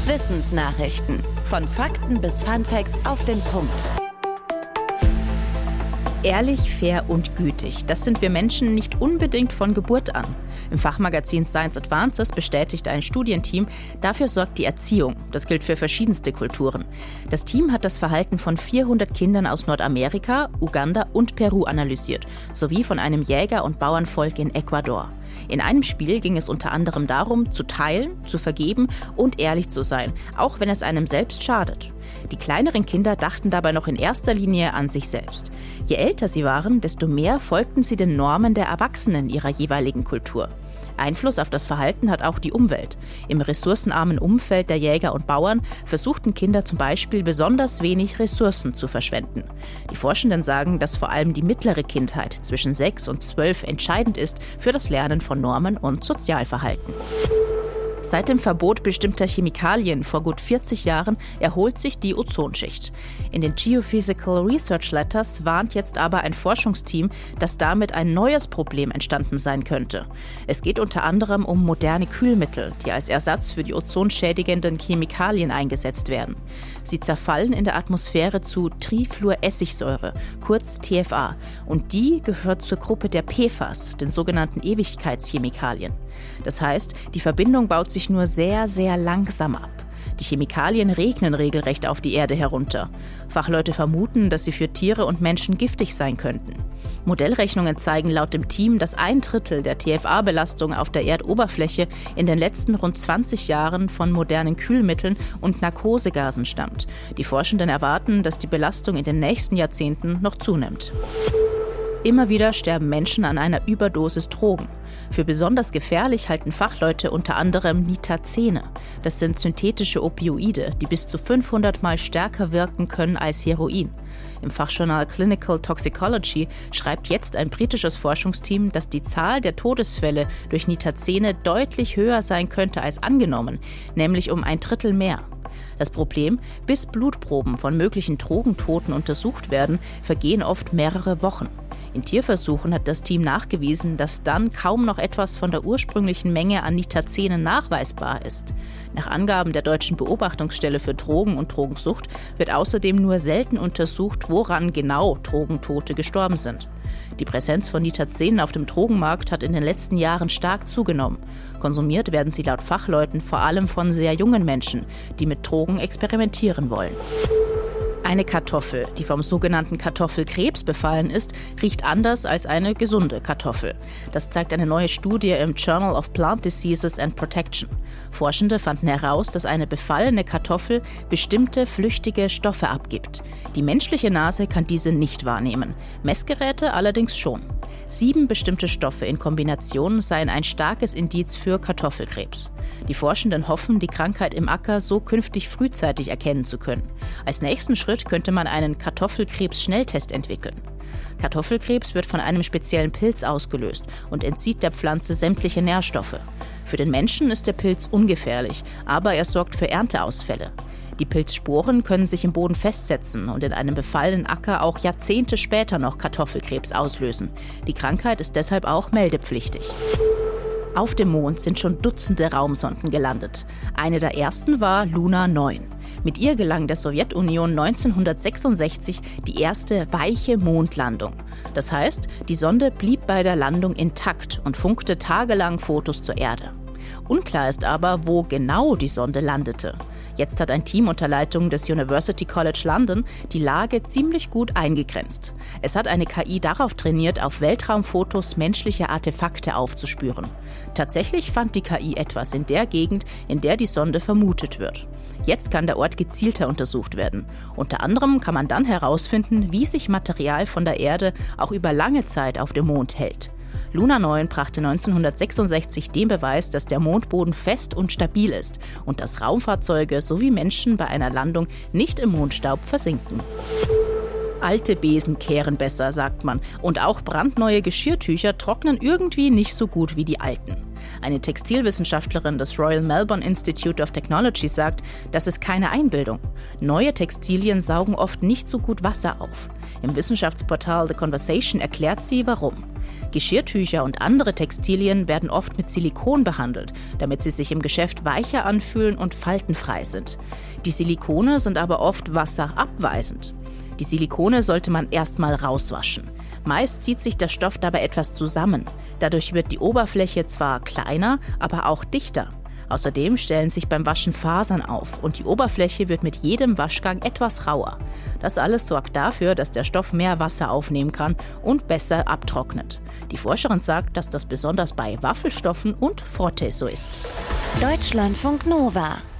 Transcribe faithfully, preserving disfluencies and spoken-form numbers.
Wissensnachrichten. Von Fakten bis Funfacts auf den Punkt. Ehrlich, fair und gütig, das sind wir Menschen nicht unbedingt von Geburt an. Im Fachmagazin Science Advances bestätigt ein Studienteam, dafür sorgt die Erziehung. Das gilt für verschiedenste Kulturen. Das Team hat das Verhalten von vierhundert Kindern aus Nordamerika, Uganda und Peru analysiert, sowie von einem Jäger- und Bauernvolk in Ecuador. In einem Spiel ging es unter anderem darum, zu teilen, zu vergeben und ehrlich zu sein, auch wenn es einem selbst schadet. Die kleineren Kinder dachten dabei noch in erster Linie an sich selbst. Je älter sie waren, desto mehr folgten sie den Normen der Erwachsenen ihrer jeweiligen Kultur. Einfluss auf das Verhalten hat auch die Umwelt. Im ressourcenarmen Umfeld der Jäger und Bauern versuchten Kinder zum Beispiel besonders wenig Ressourcen zu verschwenden. Die Forschenden sagen, dass vor allem die mittlere Kindheit zwischen sechs und zwölf entscheidend ist für das Lernen von Normen und Sozialverhalten. Seit dem Verbot bestimmter Chemikalien vor gut vierzig Jahren erholt sich die Ozonschicht. In den Geophysical Research Letters warnt jetzt aber ein Forschungsteam, dass damit ein neues Problem entstanden sein könnte. Es geht unter anderem um moderne Kühlmittel, die als Ersatz für die ozonschädigenden Chemikalien eingesetzt werden. Sie zerfallen in der Atmosphäre zu Trifluoressigsäure, kurz T F A, und die gehört zur Gruppe der P F A S, den sogenannten Ewigkeitschemikalien. Das heißt, die Verbindung baut sich nur sehr, sehr langsam ab. Die Chemikalien regnen regelrecht auf die Erde herunter. Fachleute vermuten, dass sie für Tiere und Menschen giftig sein könnten. Modellrechnungen zeigen laut dem Team, dass ein Drittel der T F A-Belastung auf der Erdoberfläche in den letzten rund zwanzig Jahren von modernen Kühlmitteln und Narkosegasen stammt. Die Forschenden erwarten, dass die Belastung in den nächsten Jahrzehnten noch zunimmt. Immer wieder sterben Menschen an einer Überdosis Drogen. Für besonders gefährlich halten Fachleute unter anderem Nitazene. Das sind synthetische Opioide, die bis zu fünfhundert Mal stärker wirken können als Heroin. Im Fachjournal Clinical Toxicology schreibt jetzt ein britisches Forschungsteam, dass die Zahl der Todesfälle durch Nitazene deutlich höher sein könnte als angenommen, nämlich um ein Drittel mehr. Das Problem, bis Blutproben von möglichen Drogentoten untersucht werden, vergehen oft mehrere Wochen. In Tierversuchen hat das Team nachgewiesen, dass dann kaum noch etwas von der ursprünglichen Menge an Nitazenen nachweisbar ist. Nach Angaben der Deutschen Beobachtungsstelle für Drogen und Drogensucht wird außerdem nur selten untersucht, woran genau Drogentote gestorben sind. Die Präsenz von Nitazenen auf dem Drogenmarkt hat in den letzten Jahren stark zugenommen. Konsumiert werden sie laut Fachleuten vor allem von sehr jungen Menschen, die mit Drogen experimentieren wollen. Eine Kartoffel, die vom sogenannten Kartoffelkrebs befallen ist, riecht anders als eine gesunde Kartoffel. Das zeigt eine neue Studie im Journal of Plant Diseases and Protection. Forschende fanden heraus, dass eine befallene Kartoffel bestimmte flüchtige Stoffe abgibt. Die menschliche Nase kann diese nicht wahrnehmen, Messgeräte allerdings schon. Sieben bestimmte Stoffe in Kombination seien ein starkes Indiz für Kartoffelkrebs. Die Forschenden hoffen, die Krankheit im Acker so künftig frühzeitig erkennen zu können. Als nächsten Schritt könnte man einen Kartoffelkrebs-Schnelltest entwickeln. Kartoffelkrebs wird von einem speziellen Pilz ausgelöst und entzieht der Pflanze sämtliche Nährstoffe. Für den Menschen ist der Pilz ungefährlich, aber er sorgt für Ernteausfälle. Die Pilzsporen können sich im Boden festsetzen und in einem befallenen Acker auch Jahrzehnte später noch Kartoffelkrebs auslösen. Die Krankheit ist deshalb auch meldepflichtig. Auf dem Mond sind schon Dutzende Raumsonden gelandet. Eine der ersten war Luna neun. Mit ihr gelang der Sowjetunion neunzehnhundertsechsundsechzig die erste weiche Mondlandung. Das heißt, die Sonde blieb bei der Landung intakt und funkte tagelang Fotos zur Erde. Unklar ist aber, wo genau die Sonde landete. Jetzt hat ein Team unter Leitung des University College London die Lage ziemlich gut eingegrenzt. Es hat eine K I darauf trainiert, auf Weltraumfotos menschliche Artefakte aufzuspüren. Tatsächlich fand die K I etwas in der Gegend, in der die Sonde vermutet wird. Jetzt kann der Ort gezielter untersucht werden. Unter anderem kann man dann herausfinden, wie sich Material von der Erde auch über lange Zeit auf dem Mond hält. Luna neun brachte neunzehnhundertsechsundsechzig den Beweis, dass der Mondboden fest und stabil ist und dass Raumfahrzeuge sowie Menschen bei einer Landung nicht im Mondstaub versinken. Alte Besen kehren besser, sagt man. Und auch brandneue Geschirrtücher trocknen irgendwie nicht so gut wie die alten. Eine Textilwissenschaftlerin des Royal Melbourne Institute of Technology sagt, das ist keine Einbildung. Neue Textilien saugen oft nicht so gut Wasser auf. Im Wissenschaftsportal The Conversation erklärt sie, warum. Geschirrtücher und andere Textilien werden oft mit Silikon behandelt, damit sie sich im Geschäft weicher anfühlen und faltenfrei sind. Die Silikone sind aber oft wasserabweisend. Die Silikone sollte man erstmal rauswaschen. Meist zieht sich der Stoff dabei etwas zusammen. Dadurch wird die Oberfläche zwar kleiner, aber auch dichter. Außerdem stellen sich beim Waschen Fasern auf und die Oberfläche wird mit jedem Waschgang etwas rauer. Das alles sorgt dafür, dass der Stoff mehr Wasser aufnehmen kann und besser abtrocknet. Die Forscherin sagt, dass das besonders bei Waffelstoffen und Frottee so ist. Deutschlandfunk Nova